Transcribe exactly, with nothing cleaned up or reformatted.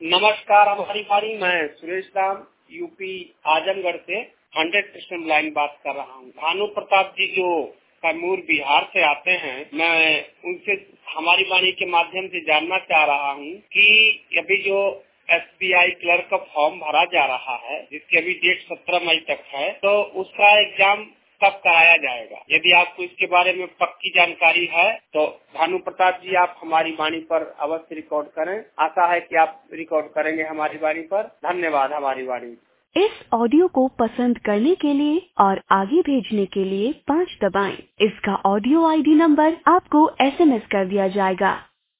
नमस्कार, हमारी बारी। मैं सुरेश राम यूपी आजमगढ़ से हंड्रेड परसेंट लाइन बात कर रहा हूँ। भानु प्रताप जी जो कैमूर बिहार से आते हैं, मैं उनसे हमारी वाणी के माध्यम से जानना चाह रहा हूँ कि अभी जो एस बी आई क्लर्क का फॉर्म भरा जा रहा है, जिसकी अभी डेट सत्रह मई तक है, तो उसका एग्जाम कब कराया जाएगा? यदि आपको इसके बारे में पक्की जानकारी है तो भानु प्रताप जी आप हमारी वाणी पर अवश्य रिकॉर्ड करें। आशा है कि आप रिकॉर्ड करेंगे हमारी वाणी पर। धन्यवाद। हमारी वाणी इस ऑडियो को पसंद करने के लिए और आगे भेजने के लिए पाँच दबाएं। इसका ऑडियो आई डी नंबर आपको एस एम एस कर दिया जाएगा।